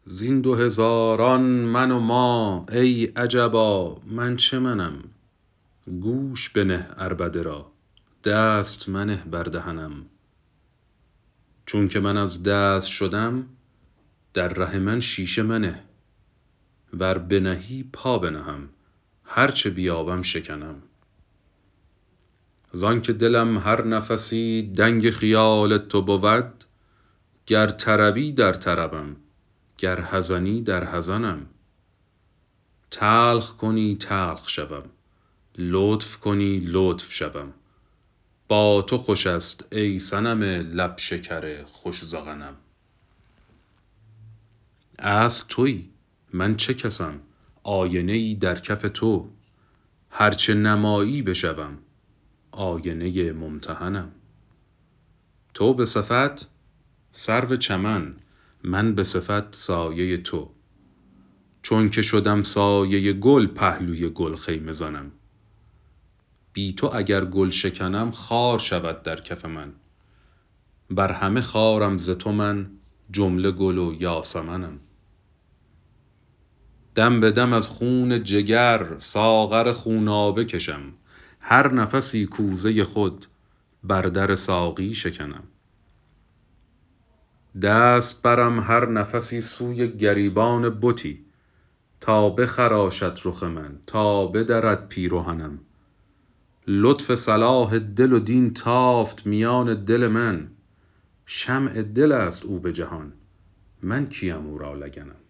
زین 2000 من و ما ای عجبا من چه منم. گوش بنه عربده را دست منه بر دهنم. چون که من از دست شدم در ره من شیشه منه. ور بنهی پا بنهم هرچه بیابم شکنم. زان که دلم هر نفسی دنگ خیال تو بود. گر طربی در طربم گر حزنی در حزنم. تلخ کنی تلخ شوم لطف کنی لطف شوم. با تو خوش است ای صنم لب شکر خوش ذقنم. اصل تویی من چه کسم آینه ای در کف تو. هرچه نمایی بشوم آینه ممتحنم. تو به صفت سرو چمن من به صفت سایه تو. چون که شدم سایه گل پهلوی گل خیمه زنم. بی تو اگر گل شکنم خار شود در کف من. بر همه خارم ز تو من جمله گل و یاسمنم. دم به دم از خون جگر ساغر خونابه کشم. هر نفسی کوزه خود بر در ساقی شکنم. دست برم هر نفسی سوی گریبان بتی. تا بخراشد رخ من تا بدرد پیرهنم. لطف صلاح دل و دین تافت میان دل من. شمع دل است او به جهان من کیم او را لگنم.